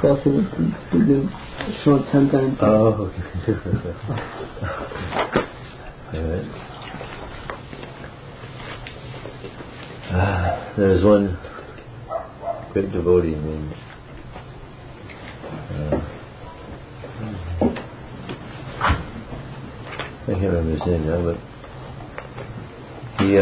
jako asi studium short sentence. Oh, okay. There's one great devotee named I can't remember his name now, but he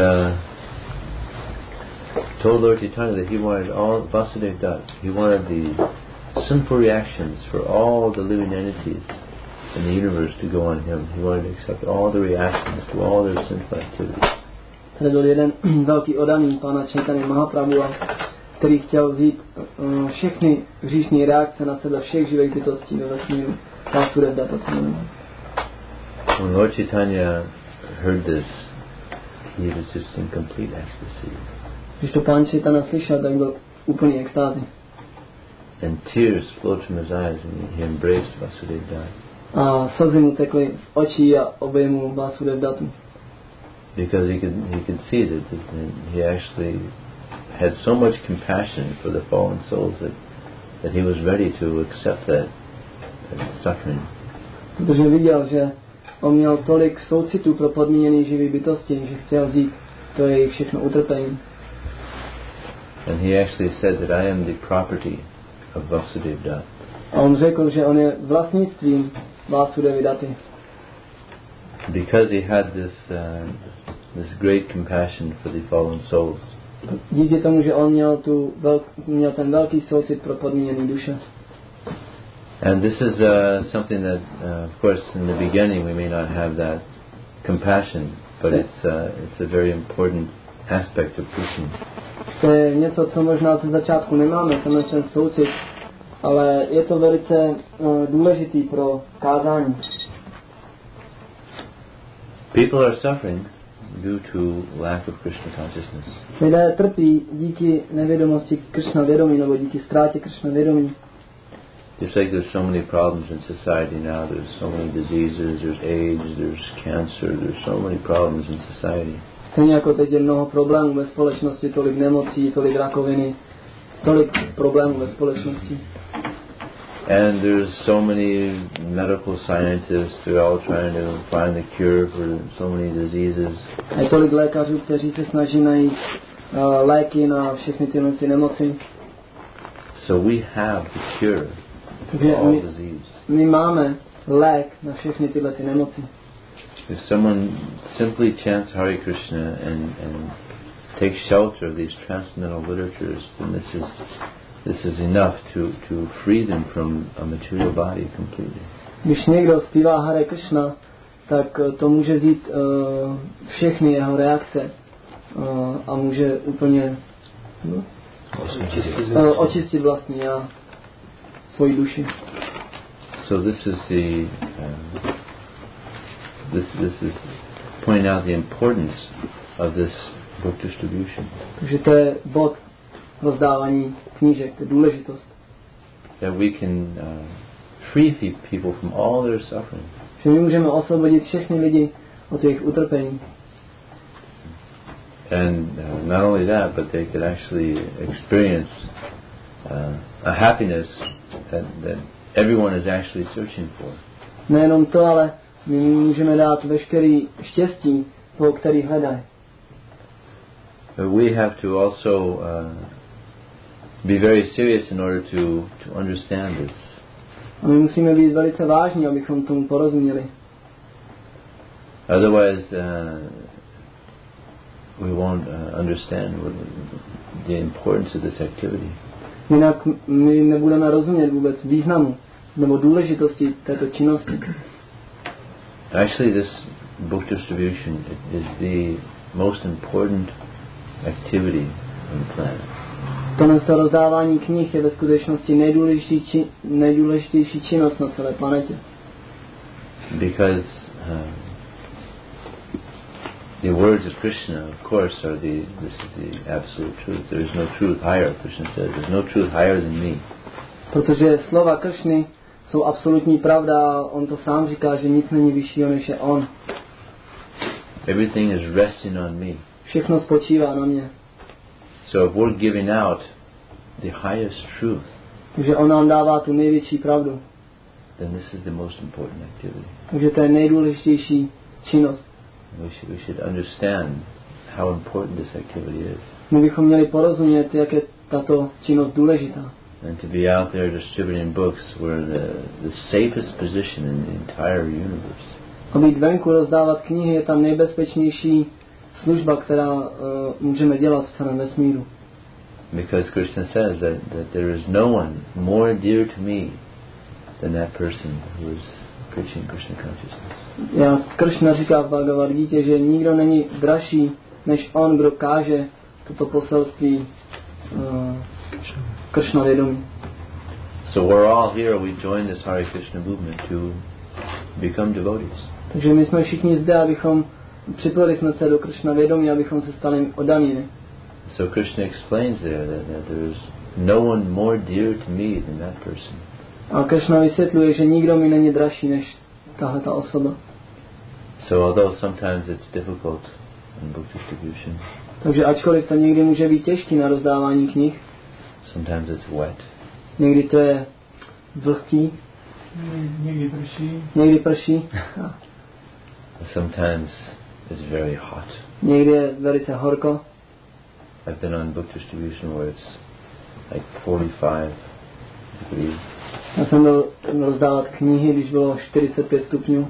told Lord Chaitanya that he wanted all Vasudeva Dutt. He wanted the sinful reactions for all the living entities in the universe to go on him. He wanted to accept all the reactions to all their sinful activities. Tady byl jeden velký odaný pána Chaitanya Mahaprabhu, který chtěl vzít všechny hříšní reakce na sebe všech živých bytostí ve vesmíru. Vasudeva Dutt se jmenuje. When Lord Chaitanya heard this, he was just in complete ecstasy. Když to pán Chaitanya slyšel, tak byl úplný extázi. And tears flowed from his eyes, and he embraced Vasudeva Dutt. A slzy mu tekly z očí a obejmul Vasudeva Duttu. Because he could see that he actually had so much compassion for the fallen souls that he was ready to accept that suffering. Protože viděl, že on měl tolik soucitu pro podmíněný živý bytosti, že chtěl vzít to jejich všechno utrpení. And he actually said that I am the property of Vasudeva Dutt. A on řekl, že on je vlastnictvím Vasudevy Dutty. Because he had this great compassion for the fallen souls. Díky tomu, že on měl ten velký soucit pro podmíněný duše. And this is something that, of course, in the beginning we may not have that compassion, but it's a very important aspect of Krishna. To je něco, co možná ze začátku nemáme, ten soucit, ale je to velice důležitý pro kázání. People are suffering due to lack of Krishna consciousness. Lidé trpí díky nevědomosti Krishna vědomí nebo díky ztrátě Krishna vědomí. Just like there's so many problems in society now, there's so many diseases, there's AIDS, there's cancer, there's so many problems in society. Stejně jako teď je mnoho problémů ve společnosti, tolik nemocí, tolik rakoviny, tolik problémů ve společnosti. And there's so many medical scientists, they're all trying to find the cure for so many diseases. A je tolik lékařů, kteří se snaží najít léky na všechny ty nemoci. So we have the cure for all disease. My máme lék na všechny tyhle ty nemoci. If someone simply chants Hare Krishna and takes shelter of these transcendental literatures, then this is enough to free them from a material body completely. Když někdo zpívá Hare Krishna, tak to může vzít všechny jeho reakce a může úplně očistit vlastní já, svoji duši. So this is this is pointing out the importance of this book distribution. Takže to je bod rozdávání knížek, to je důležitost. That we can free people from all their suffering. Že my můžeme osvobodit všechny lidi od jejich utrpení. And not only that, but they could actually experience a happiness that everyone is actually searching for. Nejenom to, ale my můžeme dát veškerý štěstí, toho, který hledají. But we have to also be very serious in order to understand this. A my musíme být velice vážní, abychom tomu porozuměli. Otherwise, we won't understand the importance of this activity. Jinak my nebudeme rozumět vůbec významu nebo důležitosti této činnosti. Actually, this book distribution is the most important activity on the planet. To rozdávání knih je ve skutečnosti nejdůležitější činnost na celé planetě. Because the words of Krishna, of course, this is the absolute truth. There is no truth higher, Krishna says. There's no truth higher than me. Protože slova Kršny jsou absolutní pravda, on to sám říká, že nic není vyššího než je on. Everything is resting on me. Všechno spočívá na mě. So if we're giving out the highest truth, Takže on nám dává tu největší pravdu. Then this is the most important activity. Takže to je nejdůležitější činnost. We should understand how important this activity is. My bychom měli porozumět, jak je tato činnost důležitá. And to be out there distributing books, we're in the safest position in the entire universe. A být venku rozdávat knihy je ta nejbezpečnější služba, která můžeme dělat v celém vesmíru. Because Krishna says that there is no one more dear to me than that person who is preaching Krishna consciousness. Krishna říká v Bhagavad Gita, že nikdo není dražší než on, kdo káže toto poselství Krishna vědomí. So we're all here, we join this Hare Krishna movement to become devotees. Takže my jsme všichni zde, abychom připojili jsme se do Krishna vědomí, abychom se stali oddanými. So Krishna explains there that there is no one more dear to me than that person. A Krishna vysvětluje, že nikdo mi není dražší než tahleta osoba. So although sometimes it's difficult in book distribution, takže ačkoliv to někdy může být těžký na rozdávání knih, sometimes it's wet. Někdy to je vlhký. Někdy prší. Sometimes it's very hot. Někdy je velice horko. I've been on book distribution where it's like 45 degrees. Já jsem byl rozdávat knihy, když bylo 45 stupňů.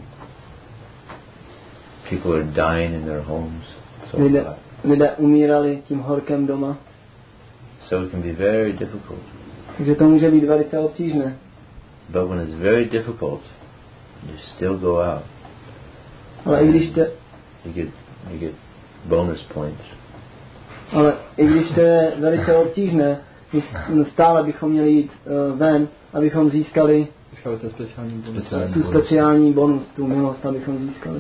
People are dying in their homes. Lidé umírali tím horkem doma. So it can be very difficult. Takže to může být velice obtížné. But when it's very difficult, you still go out. Ale i když you get bonus points. Ale i když to je velice obtížné, stále bychom měli jít ven, abychom získali tu speciální bonus, tu milost, abychom získali.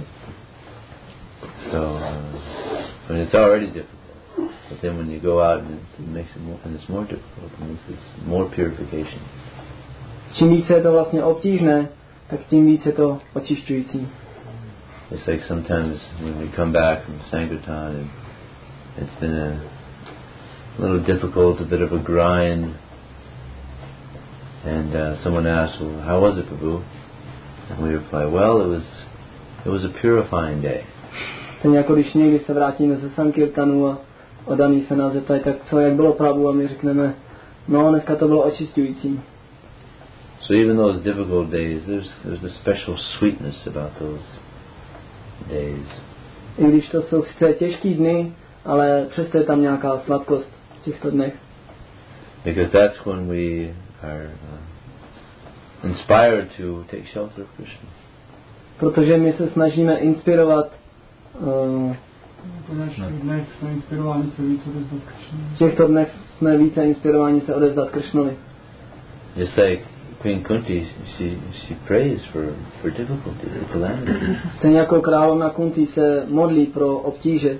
So when it's already difficult, but then when you go out and it makes it more, and it's more difficult, and it's more purification. Čím více je to vlastně obtížné, tak tím více je to očišťující. It's like sometimes when we come back from Sankirtan and it's been a little difficult, a bit of a grind, and someone asks, well, how was it, Prabhu? And we reply, well, it was a purifying day. Ten jako když někdy se vrátíme ze Sankirtanu a oddaný se nás zeptají, tak co, jak bylo Prabhu, a my řekneme, no dneska to bylo očišťující. So even those difficult days, there's a special sweetness about those days. I když to jsou sice těžký dny, ale přesto je tam nějaká sladkost v těchto dnech. Because that's when we are inspired to take shelter of Krishna. Protože my se snažíme inspirovat v těchto dnech jsme více inspirováni se odevzdat Krishnovi. Just like Queen Kunti, she prays for difficulty, for calamity. Stejně jako královna Kunti se modlí pro obtíže.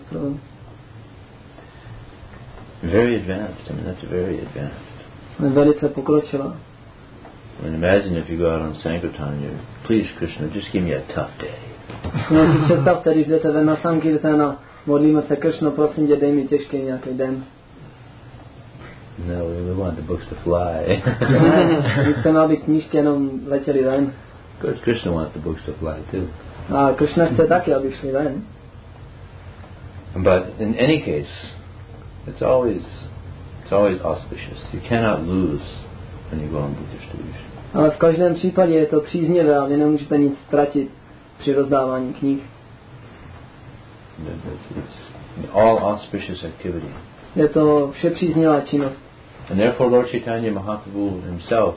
Very advanced. I mean, that's very advanced. Velice pokročila. And imagine if you go out on Sankirtan, you're, please Krishna, just give me a tough day. No si představte, když jdete ven na Sankirtana, modlíme se, Krishno, prosím tě, dej mi těžký nějaký den. No, we want the books to fly. My chceme, aby knížky jenom letěly ven. Of course, Krishna wants the books to fly too. A Krishna chce taky, aby šli ven. But in any case, it's always auspicious. You cannot lose when you go on book distribution. Ale v každém případě je to příznivé a vy nemůžete nic ztratit při rozdávání knih. It's all auspicious activity. Je to vše příznivá činnost. And therefore Lord Chaitanya Mahaprabhu himself,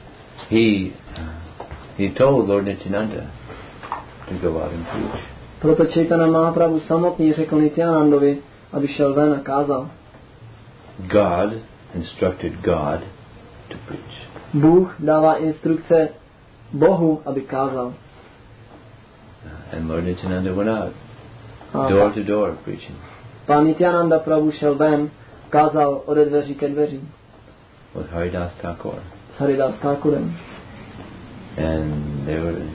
he told Lord Nityananda to go out and preach. Proto Chaitanya Mahaprabhu samotný řekl Nityanandovi, aby šel ven a kázal. God instructed God to preach. Bůh dává instrukce Bohu, aby kázal. And Lord Nityananda went out, door to door preaching. Pán Nityananda Prabhu šel ven, kázal ode dveří ke dveřím. With Haridas Thakur. S Haridas Thakurem. And they were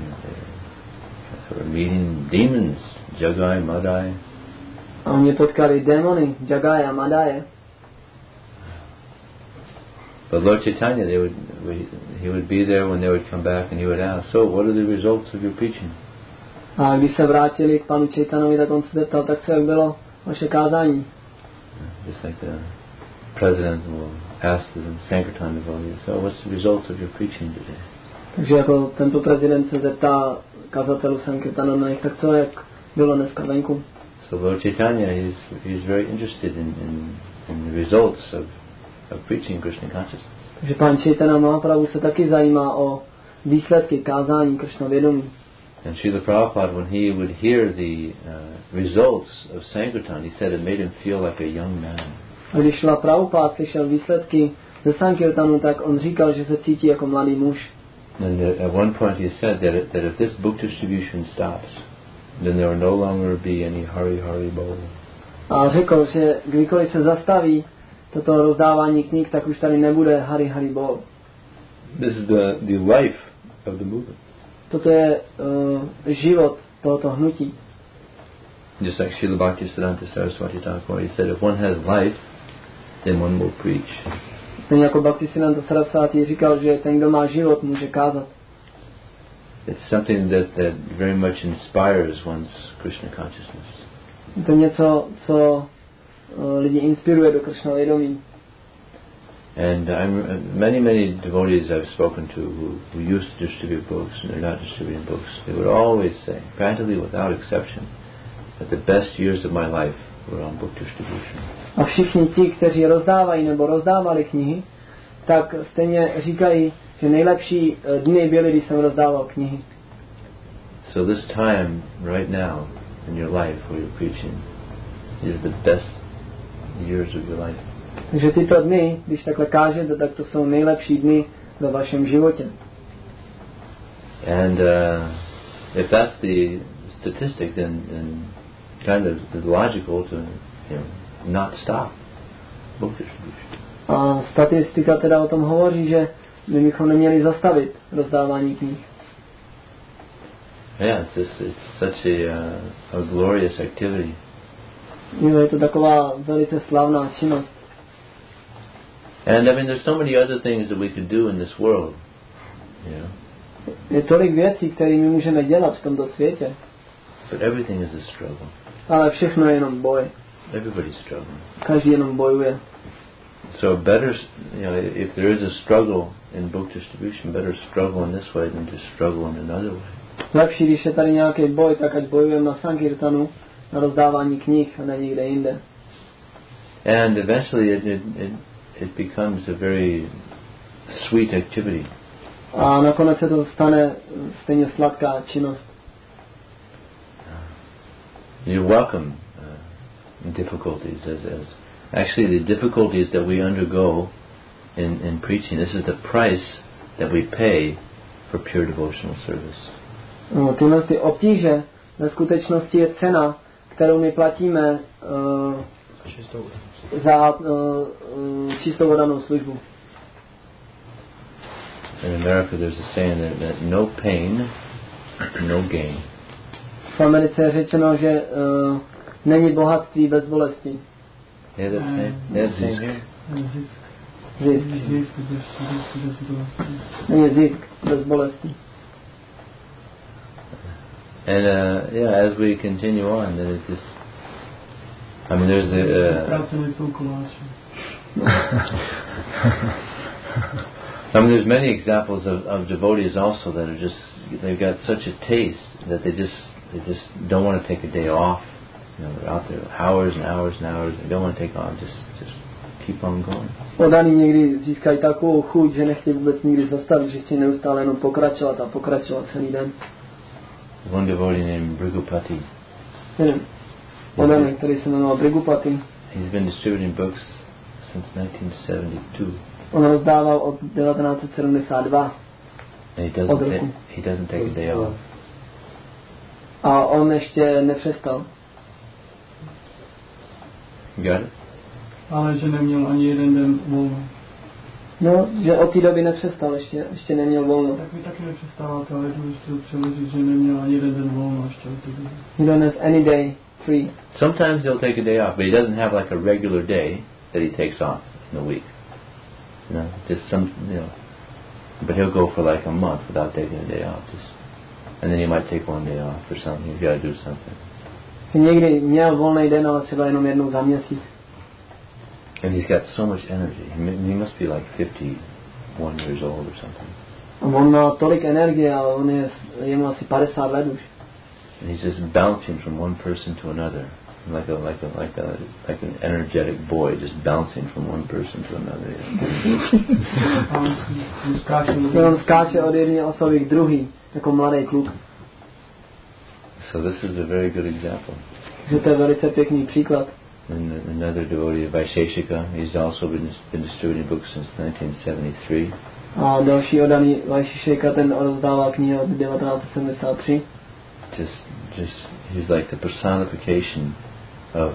meeting demons, Jagai, Madai. A oni potkali démony, Jagai a Madaje. But Lord Chaitanya, he would be there when they would come back and he would ask, so what are the results of your preaching? A když se vrátili k panu Chaitanovi, tak on se zeptal, tak co, jak bylo vaše kázání? Just like the president will ask the Sankirtan devotees, so what's the results of your preaching today? Takže jako tento prezident se zeptá kazatelů Sankirtana, tak co, jak bylo dneska venku? So Lord Chaitanya, he's very interested in the results of preaching Krishna consciousness. Takže pán Chaitanya Mahaprabhu se taky zajímá o výsledky kázání Krishna vědomí. And Srila Prabhupada, when he would hear the results of Sankirtan, he said it made him feel like a young man. A když Srila Prabhupada slyšel výsledky ze Sankirtanu, tak on říkal, že se cítí jako mladý muž. And at one point he said that if this book distribution stops, then there will no longer be any Hari Hari Bol. A řekl, že kdykoliv se zastaví toto rozdávání knih, tak už tady nebude Hari Hari Bol. This is the life of the movement. Toto je život tohoto hnutí. Just like Srila Bhaktisiddhanta Saraswati Thakur, he said, if one has life, then one will preach. Stejně jako Bhaktisiddhanta Saraswati říkal, že ten, kdo má život, může kázat. It's something that very much inspires one's Krishna consciousness. Je to něco, co lidi inspiruje do Krishna vědomí. And many devotees I've spoken to who used to distribute books and they're not distributing books, they would always say, practically without exception, that the best years of my life were on book distribution. A všichni ti, kteří rozdávají nebo rozdávali knihy, tak stejně říkají, že nejlepší dny byly, když jsem rozdával knihy. So this time, right now, in your life where you're preaching, is the best years of your life. Takže tyto dny, když takhle kážete, tak to jsou nejlepší dny ve vašem životě. And if that's the statistic, then kind of it's logical to not stop book distribution. A statistika teda o tom hovoří, že my bychom neměli zastavit rozdávání knih. Yeah, it's such a glorious activity. Je to taková velice slavná činnost. And I mean, there's so many other things that we could do in this world, you know. Je tolik věcí, které my můžeme dělat v tomto světě. But everything is a struggle. Ale všechno je jenom boj. Everybody's struggling. Každý jenom bojuje. So better, if there is a struggle in book distribution, better struggle in this way than to struggle in another way. Lepší, když je tady nějaký boj, tak ať bojujeme na Sankirtanu, na rozdávání knih a ne nikde jinde. And eventually it becomes a very sweet activity. A nakonec se to stane stejně sladká činnost. You welcome difficulties as actually the difficulties that we undergo in preaching. This is the price that we pay for pure devotional service. No, tyhle ty obtíže ve skutečnosti je cena, kterou my platíme za čistou oddanou službu. In America there's a saying that no pain, no gain. V Americe je řečeno, že není bohatství bez bolesti. Yeah, that's saying. Yeah, zisk. Není zisk bez bolesti. And as we continue on, then it just, I mean, there's there's many examples of devotees also that are just, they've got such a taste that they just don't want to take a day off. They're out there hours and hours and hours. They don't want to take off. Just keep on going. Odaní někdy získají takovou chuť, že nechtějí vůbec nikdy zastavit, že chtějí neustále jenom pokračovat a pokračovat celý den. One devotee named Brigupati. Odaní, který se jmenoval Brigupati. He's been distributing books since 1972. On rozdával od 1972. And he doesn't take a day off. A on ještě nepřestal. Got it? Ale že neměl ani jeden den volno. No, že od té doby nepřestal, ještě neměl volno. Tak vy taky nepřestáváte, ale jdu ještě přeložit, že neměl ani jeden den volno ještě od té doby. He don't have any day free. Sometimes he'll take a day off, but he doesn't have like a regular day that he takes off in a week. just some, but he'll go for like a month without taking a day off, and then he might take one day off or something. He's got to do something. Někdy měl volný den, ale třeba jenom jednou za měsíc. And he's got so much energy. He must be like 51 years old or something. A on má tolik energie, ale je mu asi 50 let už. And he's just bouncing from one person to another, like an energetic boy, just bouncing from one person to another. On skáče od jedné osoby k druhý, jako mladý kluk. So this is a very good example. Že to je velice pěkný příklad. And another devotee, Vaisheshika, he's also been distributing books since 1973. A další oddaný Vaisheshika, ten rozdává knihy od 1973. Just he's like the personification of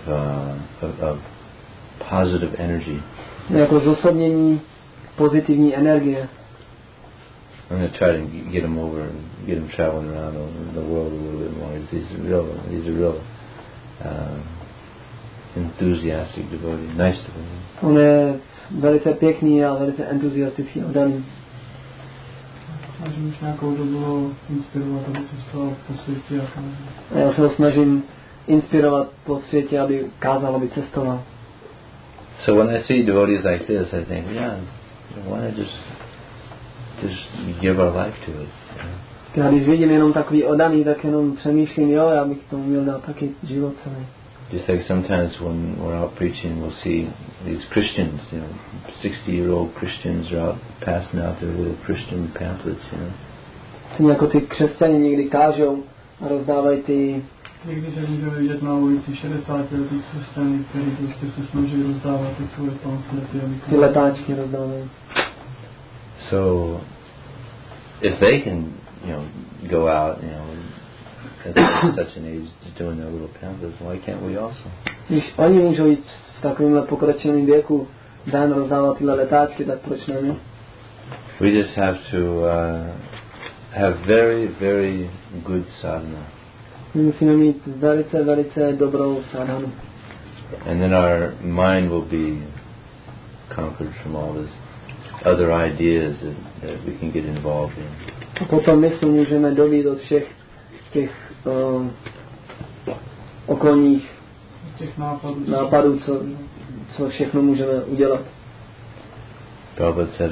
positive energy. Jako zosobnění pozitivní energie. I'm going to try to get him over and get him traveling around the world a little bit more. He's a real enthusiastic devotee, nice devotee. On je velice pěkný a velice entuziastický oddaný. Snažím se nějakou dobu inspirovat, aby cestoval po světě a kázal. A já se ho snažím inspirovat po světě, aby kázal, aby cestoval. So when I see devotees like this, I think, why not just give our life to it? Já když vidím jenom takový oddaný, tak jenom přemýšlím, já bych tomu měl dát taky život celý. Just like sometimes when we're out preaching, we'll see these Christians, 60-year-old Christians are out passing out their little Christian pamphlets, Stejně jako ty křesťani někdy kážou a rozdávají ty. Někdy se můžeme vidět na ulici 60letý křesťany, kteří prostě se snaží rozdávat ty svoje pamflety. Ty letáčky rozdávají. So, if they can, go out, at such an age doing their little pamphlets, why can't we also? Když oni můžou jít v takovémhle pokročilém věku ven rozdávat tyhle letáčky, tak proč ne my? We just have to have very, very good sadhana. My musíme mít velice, velice dobrou sadhanu. And then our mind will be conquered from all this other ideas that we can get involved in. A potom mysl můžeme dobít od všech těch okolních nápadů, co všechno můžeme udělat. Prabhupada said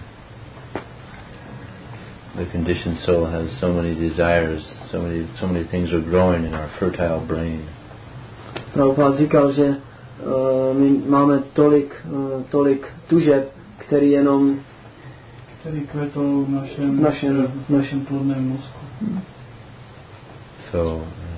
the conditioned soul has so many desires, so many things are growing in our fertile brain. Prabhupada říkal, že my máme tolik tužeb, který kvetou v našem plodném mozku. So,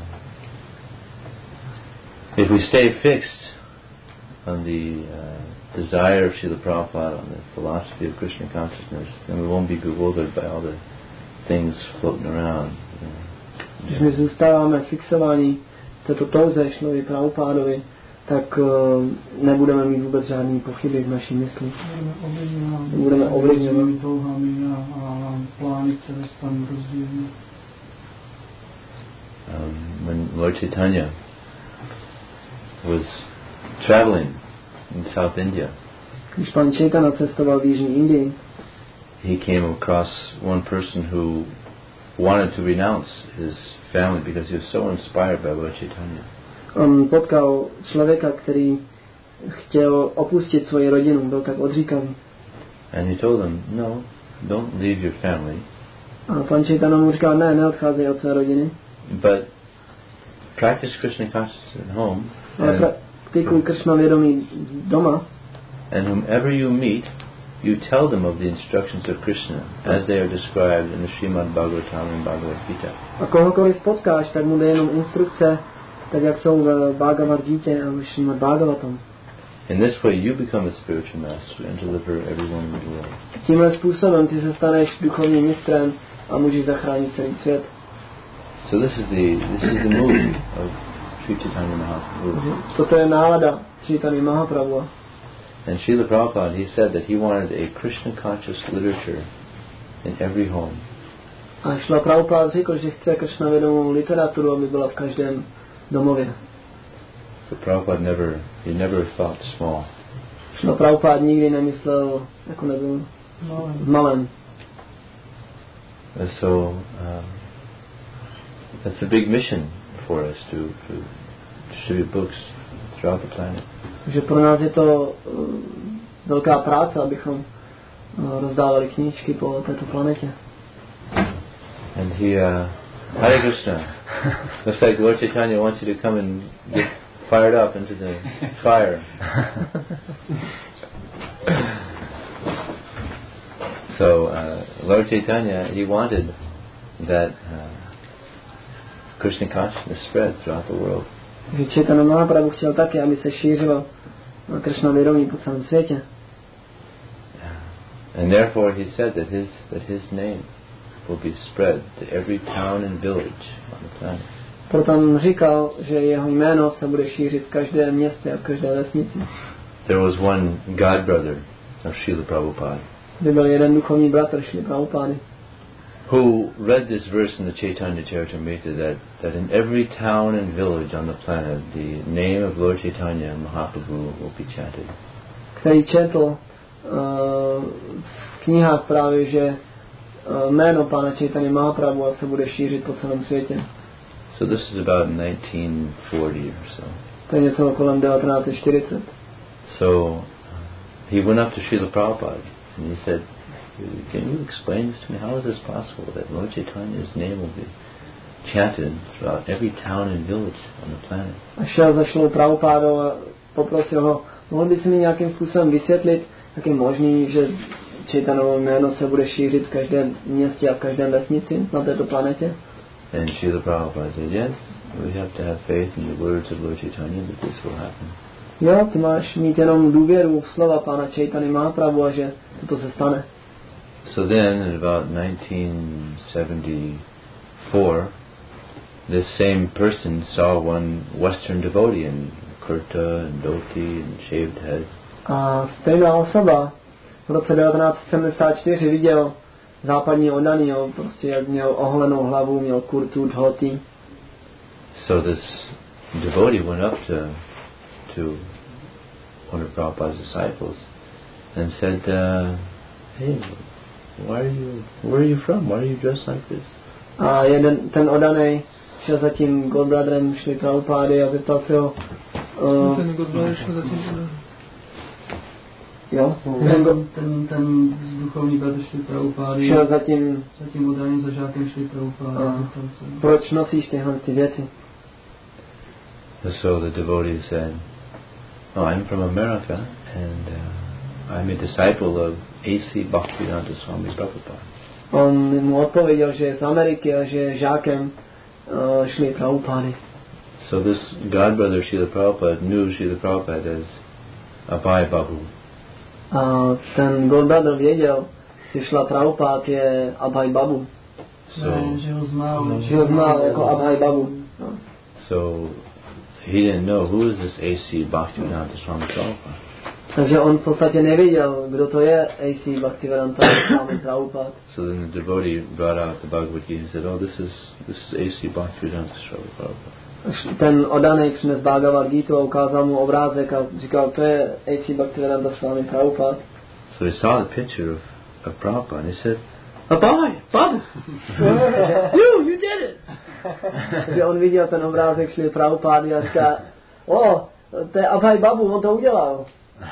if we stay fixed on the desire of Srila Prabhupada, on the philosophy of Krishna consciousness, then we won't be bewildered by all the things floating around. Když my zůstáváme fixováni v této touze Šrily Prabhupádovi, tak nebudeme mít vůbec žádný pochyby v naší mysli. Budeme ovlivňovat touhami a plány, které se tam rozvíjí. When Lord Chaitanya was traveling in South India, když pan Chaitanya cestoval v Jižní Indii, he came across one person who wanted to renounce his family because he was so inspired by Lord Chaitanya. On potkal člověka, který chtěl opustit svoji rodinu, byl tak odříkaný. And he told him, no, don't leave your family. A pan Chaitanya mu říkal, neodcházej od své rodiny. But practice Krishna consciousness at home. Ale praktikuj Krishna vědomí doma. And whomever you meet, you tell them of the instructions of Krishna as they are described in the Srimad Bhagavatam and Bhagavad Gita. A kohokoliv potkáš, tak mu dej jenom instrukce, tak jak jsou v Bhagavad Gita a v Srimad Bhagavatam. In this way you become a spiritual master and deliver everyone in the world. Tímhle způsobem ty se staneš duchovním mistrem a můžeš zachránit celý svět. So this is the mood of Sri Chaitanya Mahaprabhu. Toto je nálada Chaitanya Mahaprabhu. And Srila Prabhupada, he said that he wanted a Krishna conscious literature in every home. A Srila Prabhupada řekl, že chce Krishna vědomou literaturu, aby byla v každém domově. So Prabhupada never thought small. Šrila Prabhupád nikdy nemyslel, jako nebyl malem. So that's a big mission for us to distribute books throughout the planet. Takže pro nás je to velká práce, abychom rozdávali knížky po této planetě. And Hare Krishna. Looks like Lord Chaitanya wants you to come and get fired up into the fire. So Lord Chaitanya, he wanted that Krishna consciousness spread throughout the world. Takže Chaitanya Mahaprabhu chtěl také, aby se šířilo Krishna vědomí po celém světě. And therefore he said that his name will be spread to every town and village on the planet. Proto on říkal, že jeho jméno se bude šířit v každém městě a v každé vesnici. There was one god brother of Srila Prabhupada. Byl jeden duchovní bratr Srila Prabhupády, who read this verse in the Chaitanya Charitamrita that in every town and village on the planet the name of Lord Chaitanya Mahaprabhu will be chanted. Který četl v knihách právě, že jméno Pána Chaitanya Mahaprabhu se bude šířit po celém světě. So this is about 1940 or so. To je něco kolem 1940. So he went up to Srila Prabhupada and he said, "Can you explain this to me? How is this possible that Lord Chaitanya's name will be chanted throughout every town and village on the planet?" A šel za Srilou Prabhupádou a poprosil ho, mohl by si mi nějakým způsobem vysvětlit, jak je možný, že Chaitanovo jméno se bude šířit v každém městě a v každém vesnici na této planetě? And Srila Prabhupada said, "Yes, we have to have faith in the words of Lord Chaitanya that this will happen." Jo, ty máš mít jenom důvěru v slova Pána Chaitanya Mahaprabhu a že toto se stane. So then, in about 1974, this same person saw one Western devotee in kurta and dhoti and shaved head. A stejná osoba v roce 1974 viděl západní oddaného, prostě jak měl oholenou hlavu, měl kurtu, dhoti. So this devotee went up to one of Prabhupada's disciples and said, "Hey, where are you from? Why are you dressed like this?" A ten oddaný šel za tím Godbrotherem Šrily Prabhupády a zeptal se ho, ten Godbrother šel za tím jo? Ten duchovní bratr Šrily Prabhupády šel za tím oddaným za žákem Šrily Prabhupády a zeptal se, proč nosíš tyhle ty věci? So the devotee said, "Oh, I'm from America and I'm a disciple of A.C. Bhaktivedanta Swami Prabhupada." On mu odpověděl, že je z Ameriky a že je žákem Šrily Prabhupády. So this godbrother Srila Prabhupada knew Srila Prabhupada as Abhay Babu. A ten Godbrother věděl, že Šrila Prabhupád je Abhay Babu. že ho znal jako Abhay Babu. No. So he didn't know who is this A.C. Bhaktivedanta Swami Prabhupada. Takže on v podstatě nevěděl, kdo to je A.C. Bhaktivedanta Swami Prabhupada. So then the devotee brought out the Bhagavad Gita and said, "Oh, this is A.C. Bhaktivedanta Swami Prabhupada." Ten oddaný přines Bhagavad Gita a ukázal mu obrázek a říkal, to je A.C. Bhaktivedanta Swami Prabhupada. So he saw the picture of Prabhupada and he said, Abhay, Babu! you did it! Takže on viděl ten obrázek Šrily Prabhupády a říká, to je Abhay Babu, on to udělal.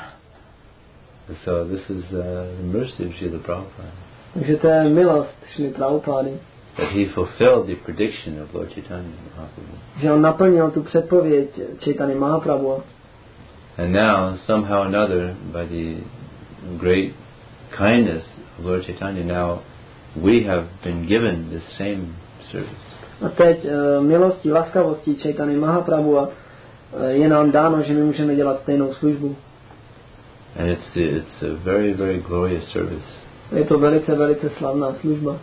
So this is the mercy of Srila Prabhupada. Takže to je milost Šrily Prabhupády. That he fulfilled the prediction of Lord Chaitanya Mahaprabhu. Že on naplnil tu předpověď Chaitanya Mahaprabhu. And now, somehow or another, by the great kindness of Lord Chaitanya, now we have been given this same service. A teď milostí, laskavostí Chaitanya Mahaprabhu je nám dáno, že my můžeme dělat stejnou službu. And it's a very, very glorious service. Je to velice, velice slavná služba.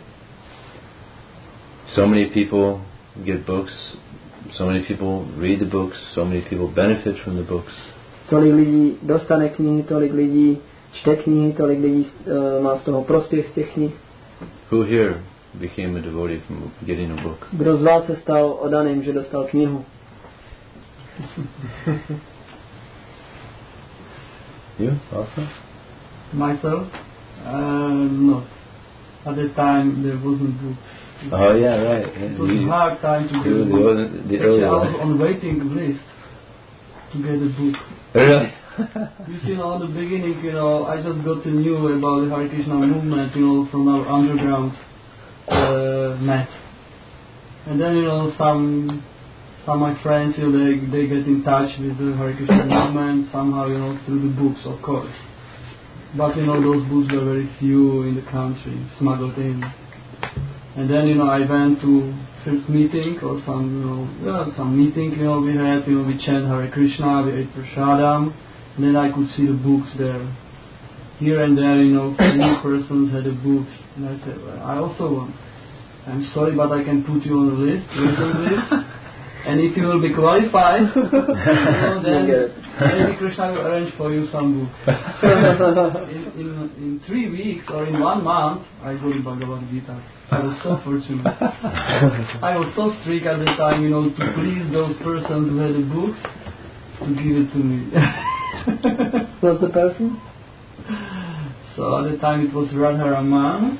So many people get books, so many people read the books, so many people benefit from the books. Tolik lidí dostane knihy, tolik lidí čte knihy, tolik lidí má z toho prospěch z těch knih. Who here became a devotee from getting a book? Kdo z vás se stal oddaným, že dostal knihu? You also? Myself? No. At the time there wasn't books. Oh yeah, right. Yeah. It was a hard time to get a book. The Actually, early I was one. on waiting list to get a book. Really? You know, in the beginning, I just got to know about the Hare Krishna movement, from our underground net. And then, some of my friends, they get in touch with the Hare Krishna movement somehow, through the books, of course. But, those books were very few in the country, smuggled in. And then, I went to first meeting or some meeting, we had, we chant Hare Krishna, we ate prasadam, and then I could see the books there. Here and there, 3 persons had the books. And I said, well, I also want. I'm sorry, but I can put you on the list, waiting list. And if you will be qualified, then maybe Krishna will arrange for you some book. in 3 weeks or in 1 month, I got the Bhagavad Gita. I was so fortunate. I was so strict at the time, to please those persons who had the books, to give it to me. What's the person? So at the time it was Radharaman.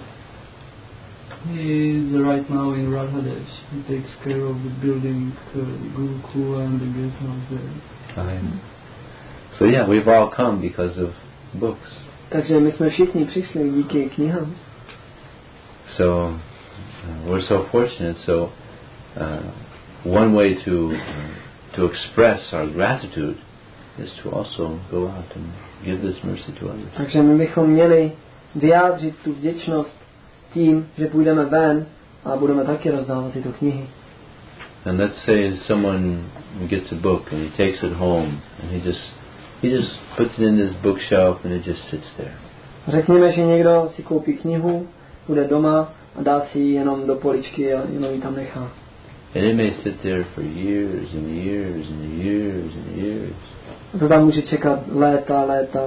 He is right now in Radhadesh. He takes care of the building, the Gurukula and the guest house there. So yeah, we've all come because of books. Takže my jsme všichni přišli díky knihám. So we're so fortunate. So one way to express our gratitude is to also go out and give this mercy to others. Takže my bychom měli vyjádřit tu vděčnost tím, že půjdeme ven a budeme taky rozdávat tyto knihy. And let's say someone gets a book and he takes it home and he just puts it in his bookshelf and it just sits there. Řekněme, že někdo si koupí knihu, bude doma a dá si ji jenom do poličky a jenom ji tam nechá. And it may sit there for years and years and years and years. A to tam může čekat léta.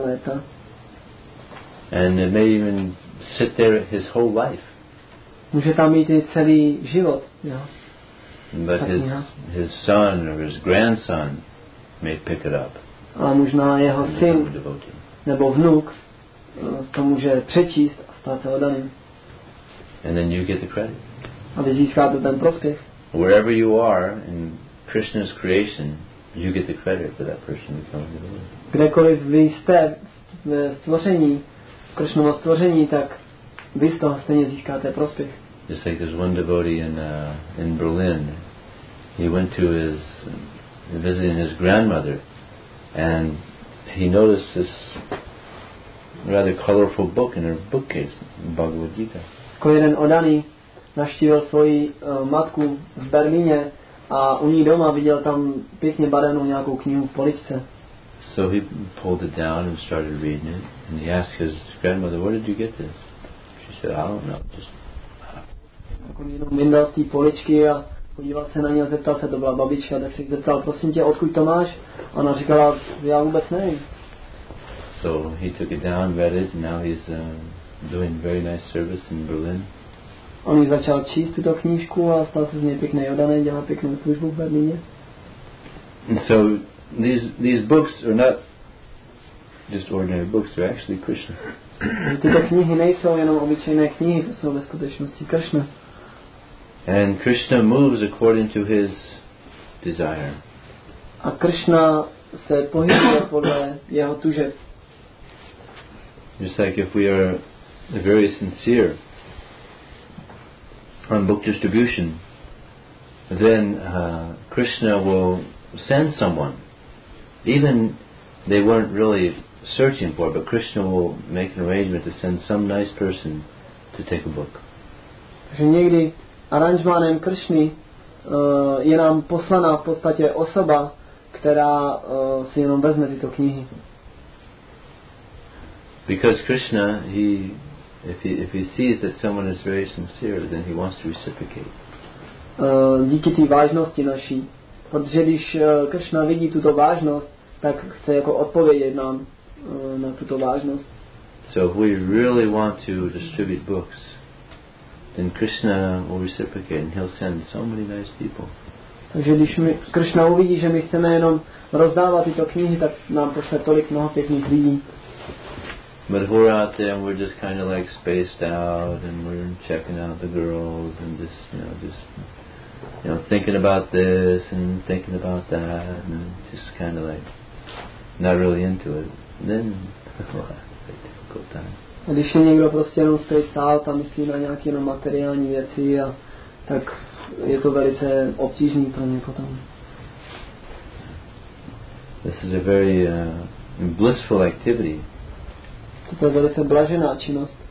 And it may even sit there his whole life. Může tam mít i celý život, jo. But his son or his grandson may pick it up. A možná jeho syn nebo vnuk to může přečíst a stát se oddaným. And then you get the credit. A vy získáte ten prospěch. Wherever you are in Krishna's creation, you get the credit for that person becoming the Lord. Kdekoliv vy jste v stvoření, v Krishnovo stvoření, tak vy z toho stejně získáte prospěch. Just like there's one devotee in Berlin. He went to visiting his grandmother, and he noticed this rather colorful book in her bookcase, Bhagavad Gita. Jako jeden oddaný navštívil svoji matku v Berlíně a u ní doma viděl tam pěkně barevnou nějakou knihu v poličce. So he pulled it down and started reading it, and he asked his grandmother, "Where did you get this?" She said, "I don't know, just." On jenom vyndal z té poličky a podíval se na ně a zeptal se, to byla babička, tak se zeptal, prosím tě, odkud to máš? A ona říkala, já vůbec nevím. So he took it down, read it, and now he's doing very nice service in Berlin. On ji začal číst tuto knížku a stal se z něj pěkný oddaný, dělá pěknou službu v Berlíně. And so these books are not just ordinary books, they're actually Krishna. Tyto knihy nejsou jenom obyčejné knihy, to jsou ve skutečnosti Krishna. And Krishna moves according to his desire. A Krishna se pohybuje podle jeho tužeb. Just like if we are very sincere on book distribution, then Krishna will send someone. Even they weren't really searching for, but Krishna will make an arrangement to send some nice person to take a book. Takže někdy aranžmánem Krishny je nám poslaná v podstatě osoba, která si jenom vezme tyto knihy. Because Krishna, if he sees that someone is very sincere, then he wants to reciprocate. Díky té vážnosti naší. Protože když Krishna vidí tuto vážnost, tak chce jako odpovědět nám na tuto vážnost. So if we really want to distribute books, then Krishna will reciprocate and he'll send so many nice people. Takže když Kršna uvidí, že my chceme jenom rozdávat tyto knihy, tak nám pošle tolik mnoho pěkných lidí. But if we're out there and we're just kind of like spaced out and we're checking out the girls and just thinking about this and thinking about that and just kind of like not really into it, then we'll have a difficult time. A když je někdo prostě jenom spaced out a myslí na nějaké jenom materiální věci, tak je to velice obtížný pro ně potom. This is a very blissful activity. To je velice blažená činnost.